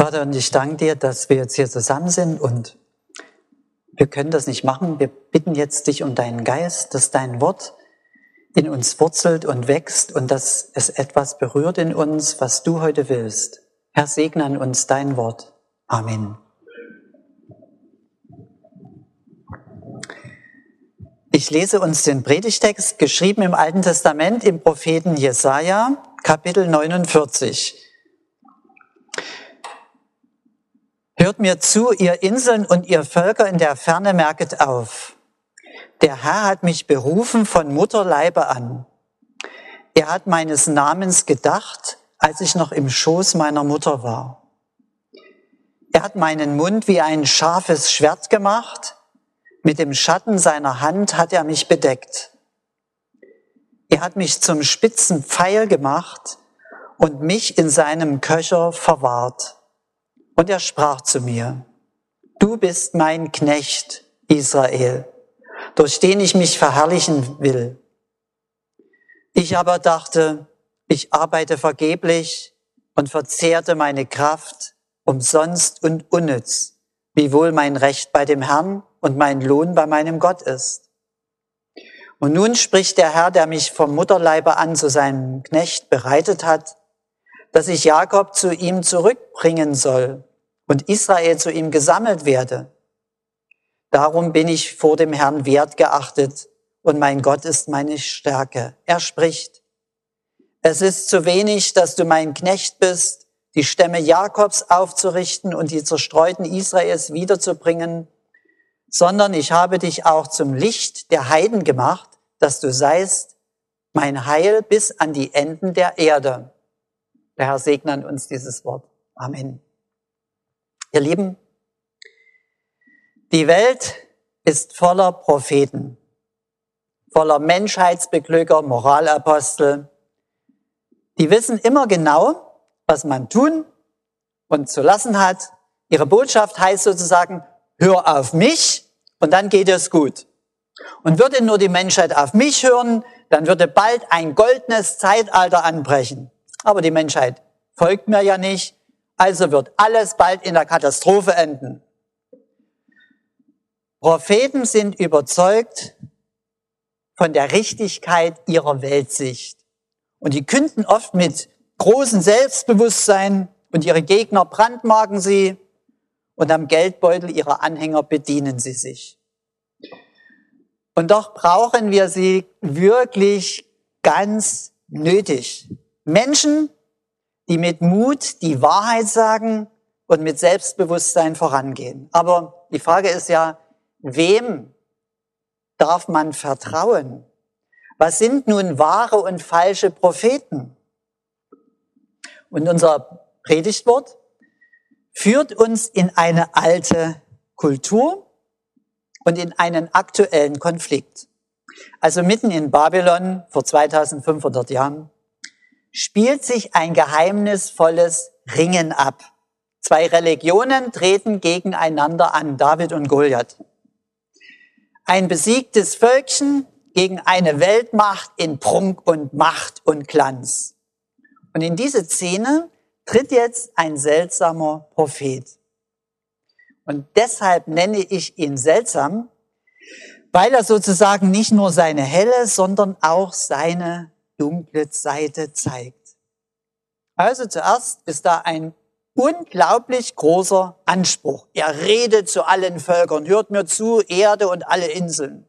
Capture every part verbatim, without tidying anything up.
Vater, und ich danke dir, dass wir jetzt hier zusammen sind und wir können das nicht machen. Wir bitten jetzt dich um deinen Geist, dass dein Wort in uns wurzelt und wächst und dass es etwas berührt in uns, was du heute willst. Herr, segne an uns dein Wort. Amen. Ich lese uns den Predigtext, geschrieben im Alten Testament, im Propheten Jesaja, Kapitel neunundvierzig. Hört mir zu, ihr Inseln und ihr Völker in der Ferne, merket auf. Der Herr hat mich berufen von Mutterleibe an. Er hat meines Namens gedacht, als ich noch im Schoß meiner Mutter war. Er hat meinen Mund wie ein scharfes Schwert gemacht. Mit dem Schatten seiner Hand hat er mich bedeckt. Er hat mich zum spitzen Pfeil gemacht und mich in seinem Köcher verwahrt. Und er sprach zu mir, du bist mein Knecht, Israel, durch den ich mich verherrlichen will. Ich aber dachte, ich arbeite vergeblich und verzehrte meine Kraft umsonst und unnütz, wiewohl mein Recht bei dem Herrn und mein Lohn bei meinem Gott ist. Und nun spricht der Herr, der mich vom Mutterleibe an zu seinem Knecht bereitet hat, dass ich Jakob zu ihm zurückbringen soll und Israel zu ihm gesammelt werde. Darum bin ich vor dem Herrn wertgeachtet und mein Gott ist meine Stärke. Er spricht, es ist zu wenig, dass du mein Knecht bist, die Stämme Jakobs aufzurichten und die Zerstreuten Israels wiederzubringen, sondern ich habe dich auch zum Licht der Heiden gemacht, dass du seist mein Heil bis an die Enden der Erde. Der Herr segne an uns dieses Wort. Amen. Ihr Lieben, die Welt ist voller Propheten, voller Menschheitsbeglücker, Moralapostel. Die wissen immer genau, was man tun und zu lassen hat. Ihre Botschaft heißt sozusagen, hör auf mich und dann geht es gut. Und würde nur die Menschheit auf mich hören, dann würde bald ein goldenes Zeitalter anbrechen. Aber die Menschheit folgt mir ja nicht, also wird alles bald in der Katastrophe enden. Propheten sind überzeugt von der Richtigkeit ihrer Weltsicht. Und die künden oft mit großem Selbstbewusstsein und ihre Gegner brandmarken sie und am Geldbeutel ihrer Anhänger bedienen sie sich. Und doch brauchen wir sie wirklich ganz nötig. Menschen, die mit Mut die Wahrheit sagen und mit Selbstbewusstsein vorangehen. Aber die Frage ist ja, wem darf man vertrauen? Was sind nun wahre und falsche Propheten? Und unser Predigtwort führt uns in eine alte Kultur und in einen aktuellen Konflikt. Also mitten in Babylon vor zweitausendfünfhundert Jahren spielt sich ein geheimnisvolles Ringen ab. Zwei Religionen treten gegeneinander an, David und Goliath. Ein besiegtes Völkchen gegen eine Weltmacht in Prunk und Macht und Glanz. Und in diese Szene tritt jetzt ein seltsamer Prophet. Und deshalb nenne ich ihn seltsam, weil er sozusagen nicht nur seine helle, sondern auch seine dunkle Seite zeigt. Also zuerst ist da ein unglaublich großer Anspruch. Er redet zu allen Völkern, hört mir zu, Erde und alle Inseln.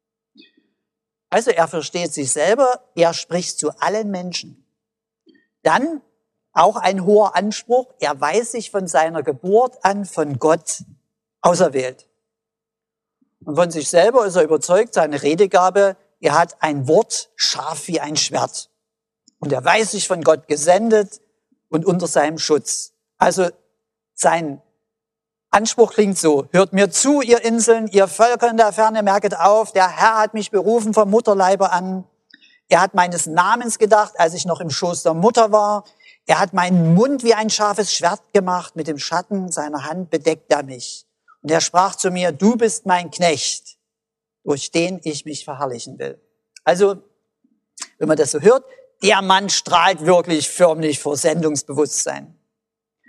Also er versteht sich selber, er spricht zu allen Menschen. Dann auch ein hoher Anspruch, er weiß sich von seiner Geburt an von Gott auserwählt. Und von sich selber ist er überzeugt, seine Redegabe, er hat ein Wort scharf wie ein Schwert. Und er weiß sich von Gott gesendet und unter seinem Schutz. Also sein Anspruch klingt so, hört mir zu, ihr Inseln, ihr Völker in der Ferne, merket auf, der Herr hat mich berufen vom Mutterleibe an. Er hat meines Namens gedacht, als ich noch im Schoß der Mutter war. Er hat meinen Mund wie ein scharfes Schwert gemacht, mit dem Schatten seiner Hand bedeckt er mich. Und er sprach zu mir, du bist mein Knecht, durch den ich mich verherrlichen will. Also, wenn man das so hört, der Mann strahlt wirklich förmlich vor Sendungsbewusstsein.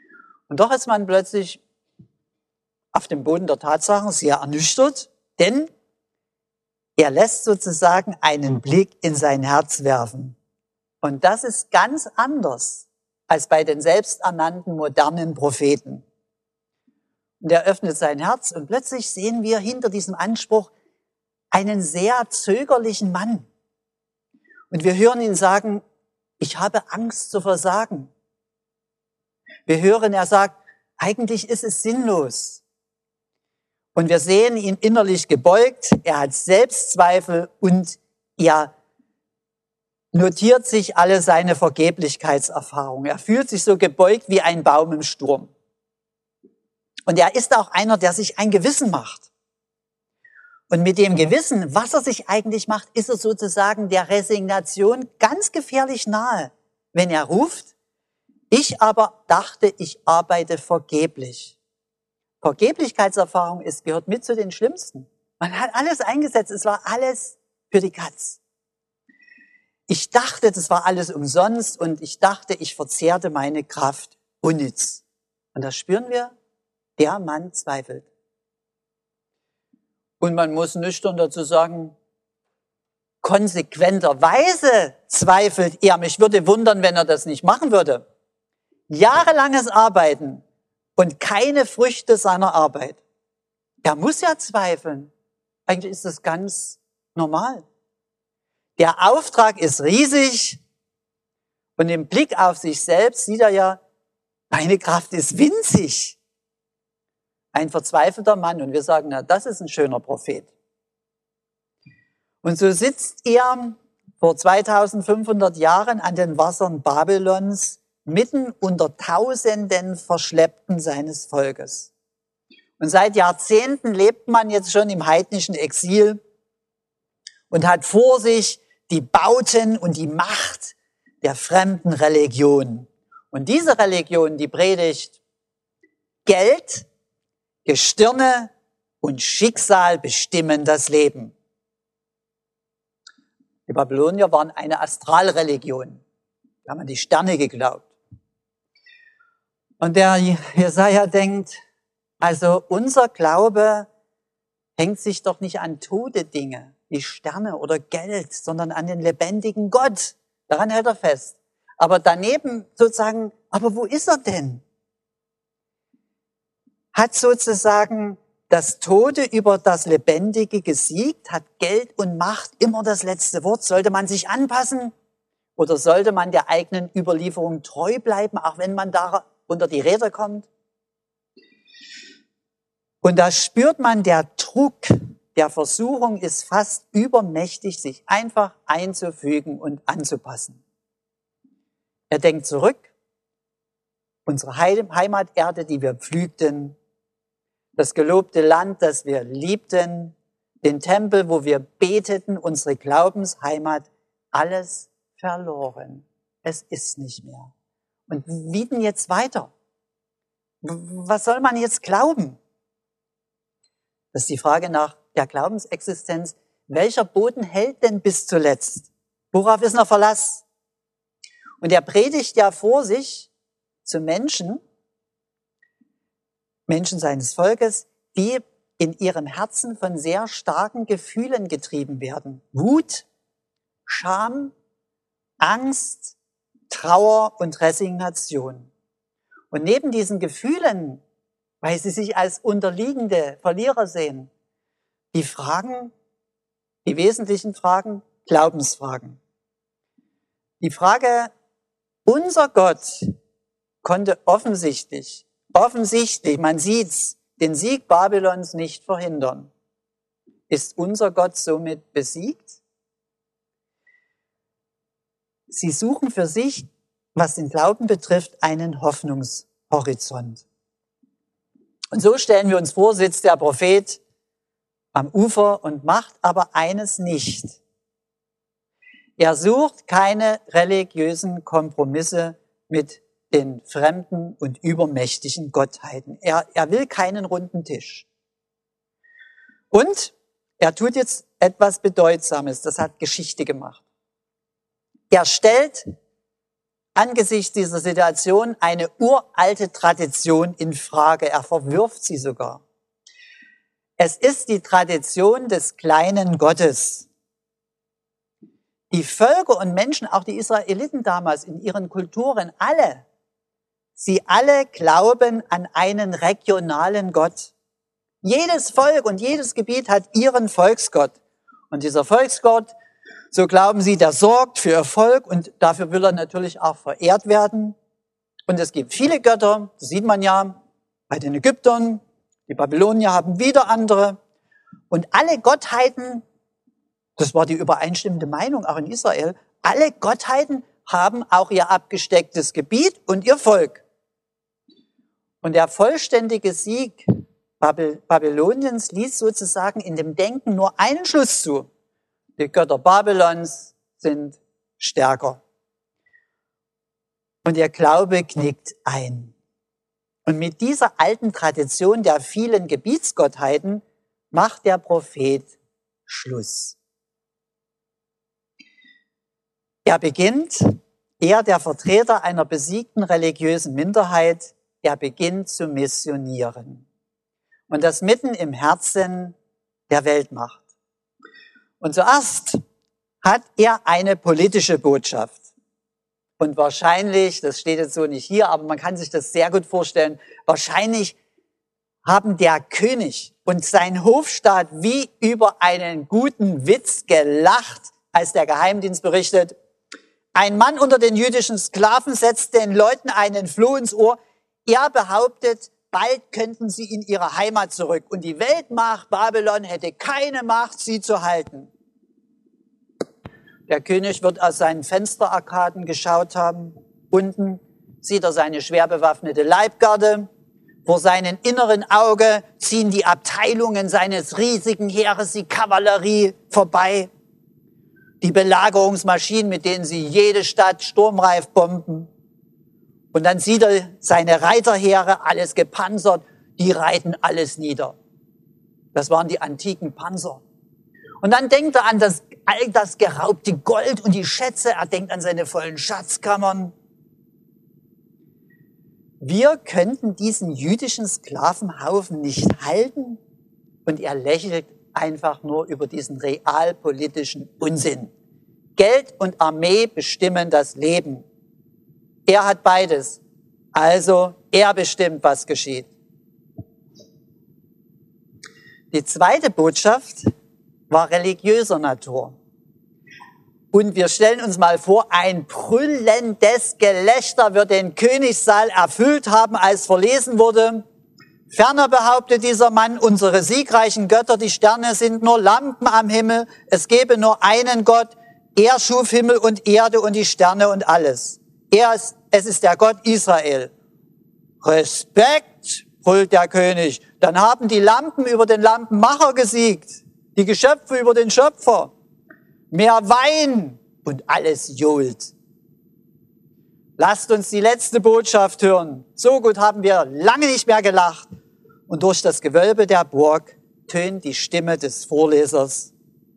Und doch ist man plötzlich auf dem Boden der Tatsachen sehr ernüchtert, denn er lässt sozusagen einen Blick in sein Herz werfen. Und das ist ganz anders als bei den selbsternannten modernen Propheten. Und er öffnet sein Herz und plötzlich sehen wir hinter diesem Anspruch einen sehr zögerlichen Mann. Und wir hören ihn sagen, ich habe Angst zu versagen. Wir hören, er sagt, eigentlich ist es sinnlos. Und wir sehen ihn innerlich gebeugt, er hat Selbstzweifel und er notiert sich alle seine Vergeblichkeitserfahrungen. Er fühlt sich so gebeugt wie ein Baum im Sturm. Und er ist auch einer, der sich ein Gewissen macht. Und mit dem Gewissen, was er sich eigentlich macht, ist er sozusagen der Resignation ganz gefährlich nahe, wenn er ruft, ich aber dachte, ich arbeite vergeblich. Vergeblichkeitserfahrung ist, gehört mit zu den schlimmsten. Man hat alles eingesetzt, es war alles für die Katz. Ich dachte, das war alles umsonst und ich dachte, ich verzehrte meine Kraft unnütz. Und da spüren wir, der Mann zweifelt. Und man muss nüchtern dazu sagen, konsequenterweise zweifelt er. Mich würde wundern, wenn er das nicht machen würde. Jahrelanges Arbeiten und keine Früchte seiner Arbeit. Er muss ja zweifeln. Eigentlich ist das ganz normal. Der Auftrag ist riesig und im Blick auf sich selbst sieht er ja, meine Kraft ist winzig. Ein verzweifelter Mann. Und wir sagen, na, das ist ein schöner Prophet. Und so sitzt er vor zweitausendfünfhundert Jahren an den Wassern Babylons mitten unter Tausenden Verschleppten seines Volkes. Und seit Jahrzehnten lebt man jetzt schon im heidnischen Exil und hat vor sich die Bauten und die Macht der fremden Religion. Und diese Religion, die predigt, Geld, Gestirne und Schicksal bestimmen das Leben. Die Babylonier waren eine Astralreligion. Da haben an die Sterne geglaubt. Und der Jesaja denkt, also unser Glaube hängt sich doch nicht an tote Dinge, wie Sterne oder Geld, sondern an den lebendigen Gott. Daran hält er fest. Aber daneben sozusagen, aber wo ist er denn? Hat sozusagen das Tote über das Lebendige gesiegt? Hat Geld und Macht immer das letzte Wort? Sollte man sich anpassen? Oder sollte man der eigenen Überlieferung treu bleiben, auch wenn man da unter die Räder kommt? Und da spürt man, der Druck der Versuchung ist fast übermächtig, sich einfach einzufügen und anzupassen. Er denkt zurück, unsere Heimaterde, die wir pflügten, das gelobte Land, das wir liebten, den Tempel, wo wir beteten, unsere Glaubensheimat, alles verloren. Es ist nicht mehr. Und wie denn jetzt weiter? Was soll man jetzt glauben? Das ist die Frage nach der Glaubensexistenz. Welcher Boden hält denn bis zuletzt? Worauf ist noch Verlass? Und er predigt ja vor sich zu Menschen, Menschen seines Volkes, die in ihrem Herzen von sehr starken Gefühlen getrieben werden. Wut, Scham, Angst, Trauer und Resignation. Und neben diesen Gefühlen, weil sie sich als unterliegende Verlierer sehen, die Fragen, die wesentlichen Fragen, Glaubensfragen. Die Frage, unser Gott konnte offensichtlich, offensichtlich, man sieht's, den Sieg Babylons nicht verhindern. Ist unser Gott somit besiegt? Sie suchen für sich, was den Glauben betrifft, einen Hoffnungshorizont. Und so stellen wir uns vor, sitzt der Prophet am Ufer und macht aber eines nicht. Er sucht keine religiösen Kompromisse mit den fremden und übermächtigen Gottheiten. Er, er will keinen runden Tisch. Und er tut jetzt etwas Bedeutsames, das hat Geschichte gemacht. Er stellt angesichts dieser Situation eine uralte Tradition in Frage. Er verwirft sie sogar. Es ist die Tradition des kleinen Gottes. Die Völker und Menschen, auch die Israeliten damals in ihren Kulturen, alle, sie alle glauben an einen regionalen Gott. Jedes Volk und jedes Gebiet hat ihren Volksgott. Und dieser Volksgott, so glauben sie, der sorgt für ihr Volk und dafür will er natürlich auch verehrt werden. Und es gibt viele Götter, das sieht man ja bei den Ägyptern, die Babylonier haben wieder andere. Und alle Gottheiten, das war die übereinstimmende Meinung auch in Israel, alle Gottheiten haben auch ihr abgestecktes Gebiet und ihr Volk. Und der vollständige Sieg Babyloniens ließ sozusagen in dem Denken nur einen Schluss zu. Die Götter Babylons sind stärker. Und ihr Glaube knickt ein. Und mit dieser alten Tradition der vielen Gebietsgottheiten macht der Prophet Schluss. Er beginnt, er, der Vertreter einer besiegten religiösen Minderheit, er beginnt zu missionieren. Und das mitten im Herzen der Weltmacht. Und zuerst hat er eine politische Botschaft. Und wahrscheinlich, das steht jetzt so nicht hier, aber man kann sich das sehr gut vorstellen, wahrscheinlich haben der König und sein Hofstaat wie über einen guten Witz gelacht, als der Geheimdienst berichtet, ein Mann unter den jüdischen Sklaven setzt den Leuten einen Floh ins Ohr. Er behauptet, bald könnten sie in ihre Heimat zurück und die Weltmacht Babylon hätte keine Macht, sie zu halten. Der König wird aus seinen Fensterarkaden geschaut haben. Unten sieht er seine schwer bewaffnete Leibgarde. Vor seinem inneren Auge ziehen die Abteilungen seines riesigen Heeres, die Kavallerie, vorbei. Die Belagerungsmaschinen, mit denen sie jede Stadt sturmreif bomben. Und dann sieht er seine Reiterheere, alles gepanzert, die reiten alles nieder. Das waren die antiken Panzer. Und dann denkt er an das, all das geraubte Gold und die Schätze, er denkt an seine vollen Schatzkammern. Wir könnten diesen jüdischen Sklavenhaufen nicht halten. Und er lächelt einfach nur über diesen realpolitischen Unsinn. Geld und Armee bestimmen das Leben. Er hat beides. Also er bestimmt, was geschieht. Die zweite Botschaft war religiöser Natur. Und wir stellen uns mal vor, ein brüllendes Gelächter wird den Königssaal erfüllt haben, als verlesen wurde. Ferner behauptet dieser Mann, unsere siegreichen Götter, die Sterne sind nur Lampen am Himmel. Es gebe nur einen Gott. Er schuf Himmel und Erde und die Sterne und alles. Er ist, es ist der Gott Israel. Respekt, brüllt der König. Dann haben die Lampen über den Lampenmacher gesiegt. Die Geschöpfe über den Schöpfer. Mehr Wein und alles johlt. Lasst uns die letzte Botschaft hören. So gut haben wir lange nicht mehr gelacht. Und durch das Gewölbe der Burg tönt die Stimme des Vorlesers.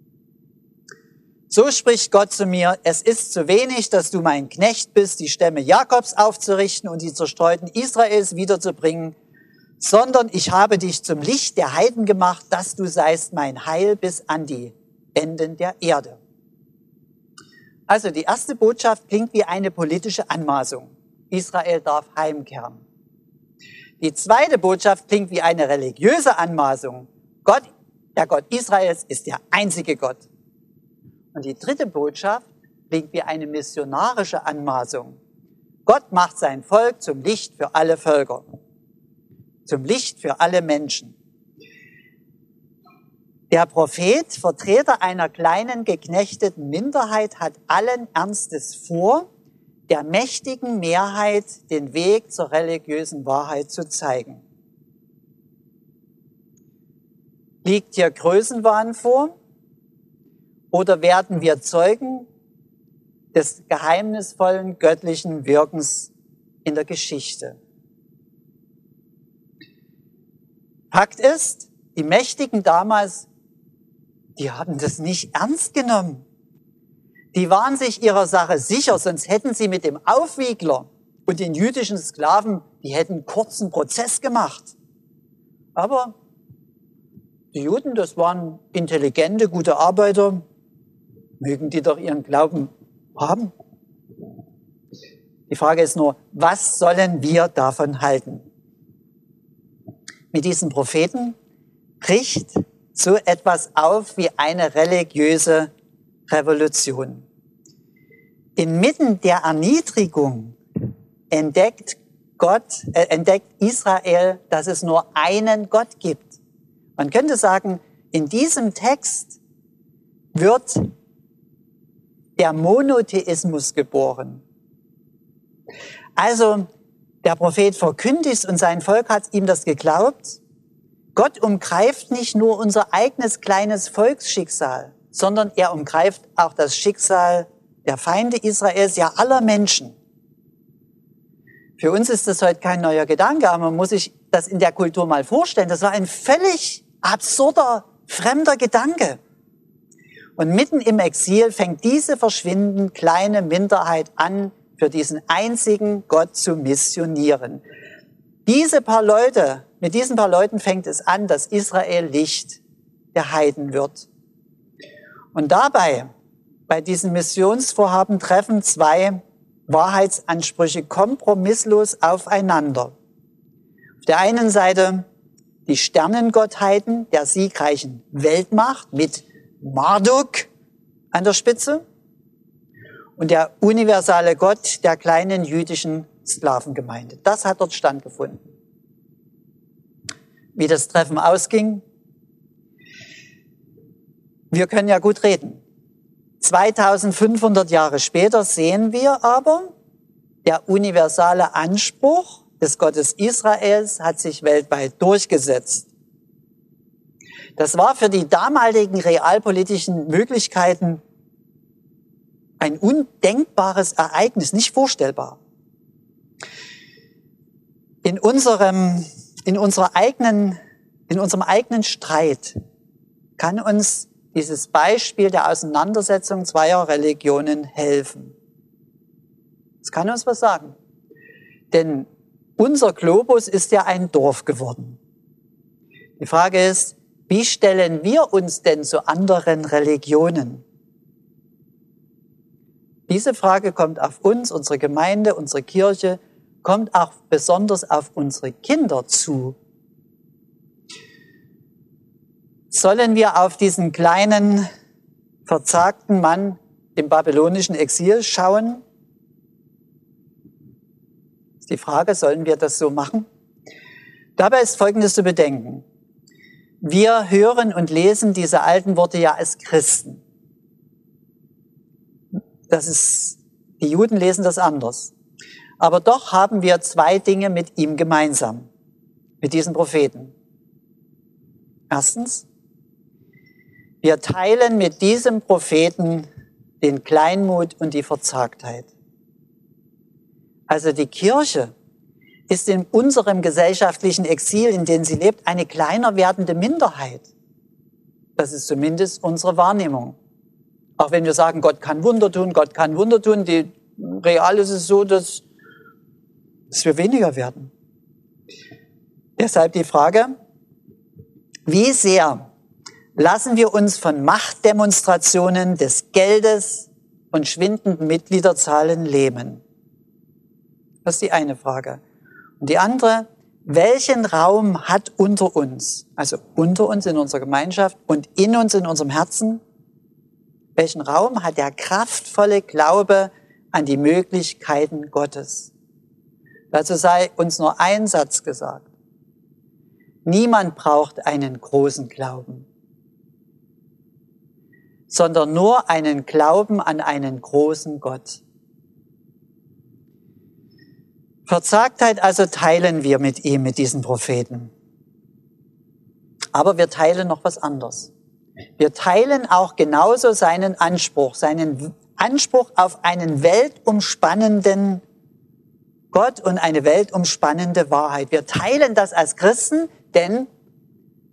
So spricht Gott zu mir, es ist zu wenig, dass du mein Knecht bist, die Stämme Jakobs aufzurichten und die Zerstreuten Israels wiederzubringen, sondern ich habe dich zum Licht der Heiden gemacht, dass du seist mein Heil bis an die Enden der Erde. Also die erste Botschaft klingt wie eine politische Anmaßung. Israel darf heimkehren. Die zweite Botschaft klingt wie eine religiöse Anmaßung. Gott, der Gott Israels, ist der einzige Gott. Und die dritte Botschaft klingt wie eine missionarische Anmaßung. Gott macht sein Volk zum Licht für alle Völker. Zum Licht für alle Menschen. Der Prophet, Vertreter einer kleinen geknechteten Minderheit, hat allen Ernstes vor, der mächtigen Mehrheit den Weg zur religiösen Wahrheit zu zeigen. Liegt hier Größenwahn vor? Oder werden wir Zeugen des geheimnisvollen göttlichen Wirkens in der Geschichte? Fakt ist, die Mächtigen damals, die haben das nicht ernst genommen. die waren sich ihrer Sache sicher, sonst hätten sie mit dem Aufwiegler und den jüdischen Sklaven, die hätten kurzen Prozess gemacht. Aber die Juden, das waren intelligente, gute Arbeiter, mögen die doch ihren Glauben haben. Die Frage ist nur, was sollen wir davon halten? Mit diesen Propheten bricht so etwas auf wie eine religiöse Revolution. Inmitten der Erniedrigung entdeckt Gott, äh, entdeckt Israel, dass es nur einen Gott gibt. Man könnte sagen, in diesem Text wird der Monotheismus geboren. Also der Prophet verkündigt und sein Volk hat ihm das geglaubt. Gott umgreift nicht nur unser eigenes kleines Volksschicksal, sondern er umgreift auch das Schicksal der Feinde Israels, ja aller Menschen. Für uns ist das heute kein neuer Gedanke, aber man muss sich das in der Kultur mal vorstellen. Das war ein völlig absurder, fremder Gedanke. Und mitten im Exil fängt diese verschwindend kleine Minderheit an, für diesen einzigen Gott zu missionieren. Diese paar Leute, mit diesen paar Leuten fängt es an, dass Israel Licht der Heiden wird. Und dabei, bei diesem Missionsvorhaben, treffen zwei Wahrheitsansprüche kompromisslos aufeinander. Auf der einen Seite die Sternengottheiten der siegreichen Weltmacht mit Marduk an der Spitze und der universale Gott der kleinen jüdischen Sklavengemeinde. Das hat dort stattgefunden. Wie das Treffen ausging, wir können ja gut reden. zweitausendfünfhundert Jahre später sehen wir aber, der universale Anspruch des Gottes Israels hat sich weltweit durchgesetzt. Das war für die damaligen realpolitischen Möglichkeiten ein undenkbares Ereignis, nicht vorstellbar. In unserem, in unserer eigenen, in unserem eigenen Streit kann uns dieses Beispiel der Auseinandersetzung zweier Religionen helfen. Es kann uns was sagen. Denn unser Globus ist ja ein Dorf geworden. Die Frage ist, wie stellen wir uns denn zu anderen Religionen? Diese Frage kommt auf uns, unsere Gemeinde, unsere Kirche, kommt auch besonders auf unsere Kinder zu. Sollen wir auf diesen kleinen, verzagten Mann im babylonischen Exil schauen? Ist die Frage, sollen wir das so machen? Dabei ist Folgendes zu bedenken. Wir hören und lesen diese alten Worte ja als Christen. Das ist, die Juden lesen das anders. Aber doch haben wir zwei Dinge mit ihm gemeinsam, mit diesen Propheten. Erstens, wir teilen mit diesem Propheten den Kleinmut und die Verzagtheit. Also die Kirche ist in unserem gesellschaftlichen Exil, in dem sie lebt, eine kleiner werdende Minderheit. Das ist zumindest unsere Wahrnehmung. Auch wenn wir sagen, Gott kann Wunder tun, Gott kann Wunder tun, die, real ist es so, dass, dass wir weniger werden. Deshalb die Frage, wie sehr lassen wir uns von Machtdemonstrationen des Geldes und schwindenden Mitgliederzahlen lähmen? Das ist die eine Frage. Und die andere, welchen Raum hat unter uns, also unter uns in unserer Gemeinschaft und in uns in unserem Herzen, welchen Raum hat der kraftvolle Glaube an die Möglichkeiten Gottes? Dazu sei uns nur ein Satz gesagt. Niemand braucht einen großen Glauben, sondern nur einen Glauben an einen großen Gott. Verzagtheit also teilen wir mit ihm, mit diesen Propheten. Aber wir teilen noch was anderes. Wir teilen auch genauso seinen Anspruch, seinen Anspruch auf einen weltumspannenden Gott und eine weltumspannende Wahrheit. Wir teilen das als Christen, denn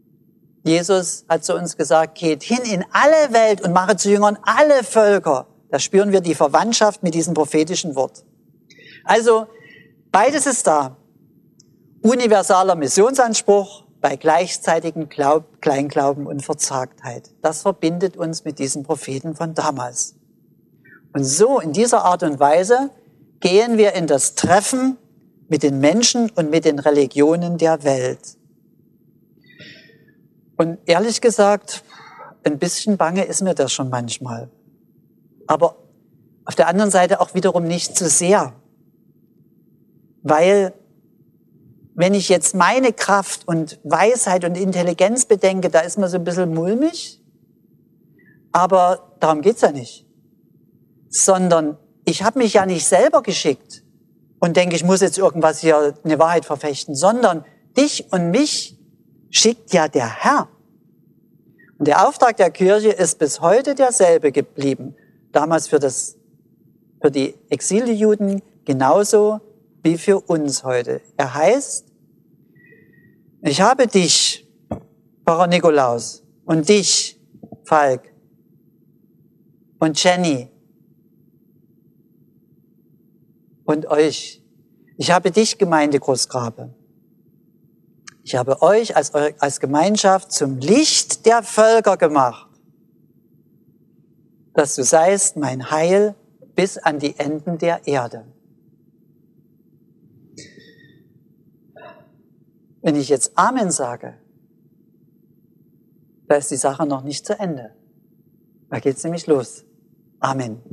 Jesus hat zu uns gesagt, geht hin in alle Welt und mache zu Jüngern alle Völker. Da spüren wir die Verwandtschaft mit diesem prophetischen Wort. Also beides ist da. Universaler Missionsanspruch bei gleichzeitigem Glaub, Kleinglauben und Verzagtheit. Das verbindet uns mit diesen Propheten von damals. Und so, in dieser Art und Weise, gehen wir in das Treffen mit den Menschen und mit den Religionen der Welt. Und ehrlich gesagt, ein bisschen bange ist mir das schon manchmal. Aber auf der anderen Seite auch wiederum nicht zu sehr. Weil, wenn ich jetzt meine Kraft und Weisheit und Intelligenz bedenke, da ist mir so ein bisschen mulmig. Aber darum geht's ja nicht. Sondern ich habe mich ja nicht selber geschickt und denke, ich muss jetzt irgendwas hier, eine Wahrheit verfechten, sondern dich und mich schickt ja der Herr. Und der Auftrag der Kirche ist bis heute derselbe geblieben. Damals für das, für die Exiljuden genauso wie für uns heute. Er heißt, ich habe dich, Pfarrer Nikolaus, und dich, Falk, und Jenny, und euch. Ich habe dich, Gemeinde Großgrabe. Ich habe euch als, als Gemeinschaft zum Licht der Völker gemacht, dass du seist mein Heil bis an die Enden der Erde. Wenn ich jetzt Amen sage, da ist die Sache noch nicht zu Ende. Da geht's nämlich los. Amen.